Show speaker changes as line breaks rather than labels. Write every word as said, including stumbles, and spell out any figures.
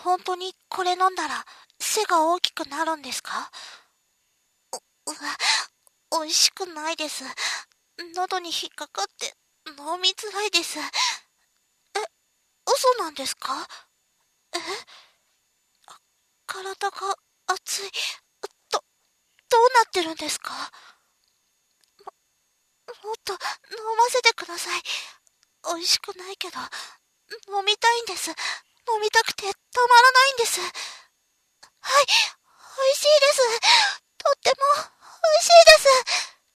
本当にこれ飲んだら背が大きくなるんですか？う、うわ、美味しくないです。喉に引っかかって飲みづらいです。え、嘘なんですか？え、体が熱い。ど、どうなってるんですか？もっと飲ませてください。美味しくないけど、飲みたいんです。飲みたくてたまらないんです。はい、美味しいです。とっても美味しいです。